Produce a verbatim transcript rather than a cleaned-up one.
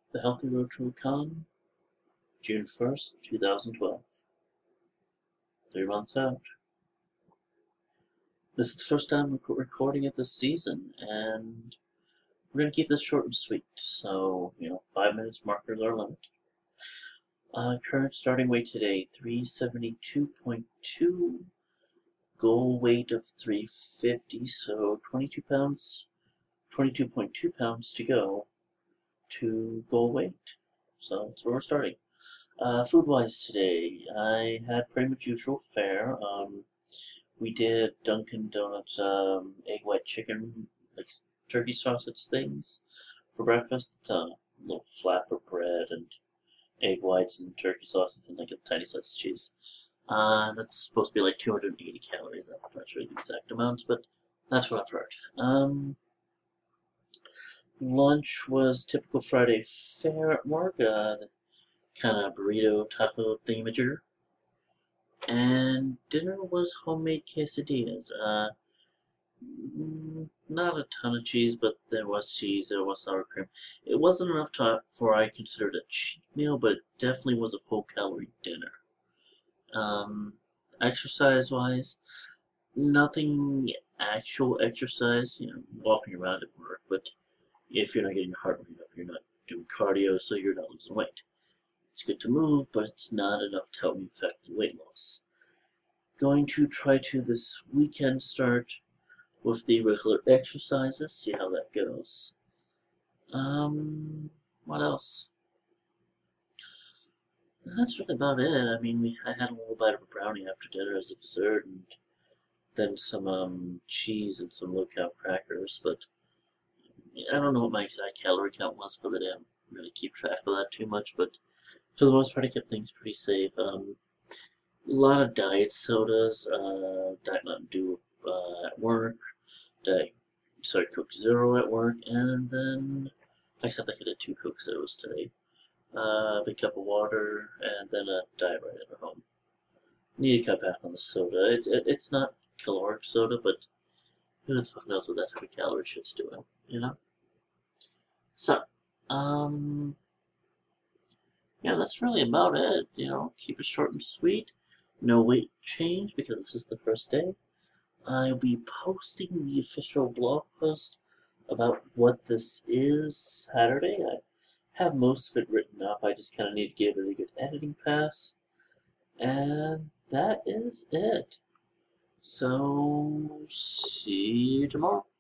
The Healthy Road to Recon, June first, two thousand twelve. Three months out. This is the first time we're recording it this season, and we're going to keep this short and sweet. So, you know, five minutes markers are limit. Uh, current starting weight today, three seventy-two point two. Goal weight of three fifty, so twenty-two pounds, twenty-two point two pounds to go to goal weight. So that's where we're starting. Uh, food-wise today, I had pretty much usual fare. Um, we did Dunkin' Donuts um, egg white chicken, like turkey sausage things for breakfast. Uh, a little flap of bread and egg whites and turkey sausage and like a tiny slice of cheese. Uh, that's supposed to be like two hundred eighty calories. I'm not sure the exact amounts, but that's what I've heard. Um, lunch was typical Friday fare at work, uh, kind of burrito taco thingamager. And dinner was homemade quesadillas. Uh, mm, not a ton of cheese, but there was cheese, there was sour cream. It wasn't enough to, for I considered a cheat meal, but it definitely was a full calorie dinner. Um, exercise wise, nothing actual exercise, you know, walking around at work, but if you're not getting your heart rate up, you're not doing cardio, so you're not losing weight. It's good to move, but it's not enough to help me affect the weight loss. Going to try to this weekend start with the regular exercises, see how that goes. Um, what else? That's really about it. I mean, we I had a little bite of a brownie after dinner as a dessert, and then some um, cheese and some low-cal crackers. But I don't know what my exact calorie count was for the day. I don't really keep track of that too much. But for the most part, I kept things pretty safe. Um, a lot of diet sodas, uh, Diet Mountain Dew uh, at work, Diet sorry Coke Zero at work, and then I said I did two Coke Zeros today. Uh, a big cup of water, and then a Diet Right at home. Need to cut back on the soda. It's it, it's not caloric soda, but who the fuck knows what that type of calorie shit's doing, you know? So, um, yeah, that's really about it. You know, keep it short and sweet. No weight change because this is the first day. I'll be posting the official blog post about what this is Saturday. I have most of it written up. I just kind of need to give it a good editing pass. And that is it. So, see you tomorrow.